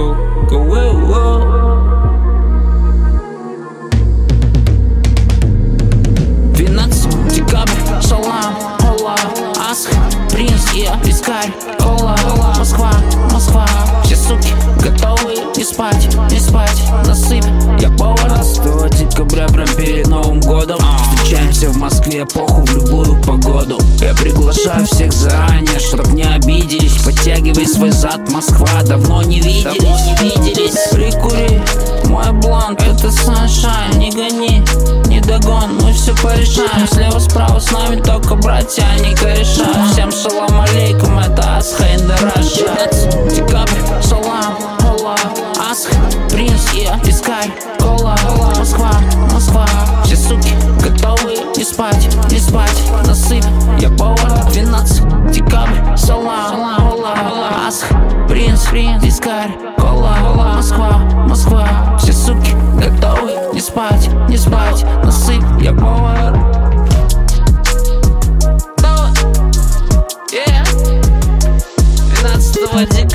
Принц, я вискарь, кола, Москва, Москва. Все суки готовы не спать, не спать. Насыпь, я повар. 12 декабря, прям перед Новым годом, встречаемся в Москве, похуй в любую погоду. Я приглашаю всех заранее, чтоб не обиделись. Подтягивай свой зад, Москва, давно не виделись. Прикури, мой блант, это саншайн. Не гони, не догон, мы все порешаем. Слева, справа с нами только братья, а не кореша. Всем шалам алейкум, это Асха Индараша. 15 декабрь, салам, Аллах, Асха, принц, я вискарь, кола, Москва, Москва. Все суки готовы не спать, не спать. Насыпь, я повар. 12 декабрь, салам, Аллах, Асха, принц, вискарь, кола, Москва, Москва. Все суки готовы не спать, не спать. Насыпь, я повар. 12 декабря.